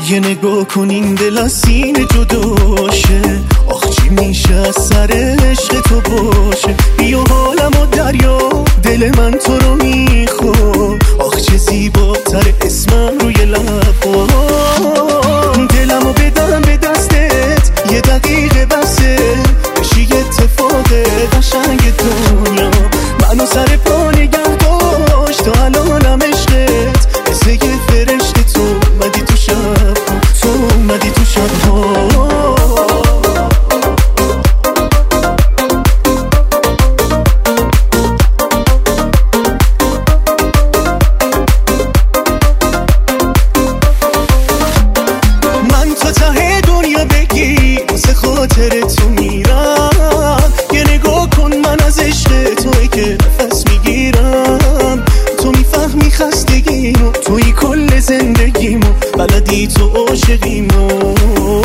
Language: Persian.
یه نگاه کن این دل از سینه جداشه، آخ چی میشه از سر عشق تو باشه. بیا حالمو دریا، دل من تو رو میخواد، آخ چه زیباتر اسمم روی لبا. دلمو بدم به دستت، یه دقیقه بسه بشی اتفاق قشنگ دنیا. منو سر پا نگه داشت تا الانم عشقت، مثل یه فرشته تو اومدی تو شب، تو اومدی تو شب‌ها. خاطر تو میرم، یه نگاه کن من از عشق توی که نفس میگیرم. تو میفهمی خستگیمو، توی کل زندگیمو، بلدی تو عاشقیمو.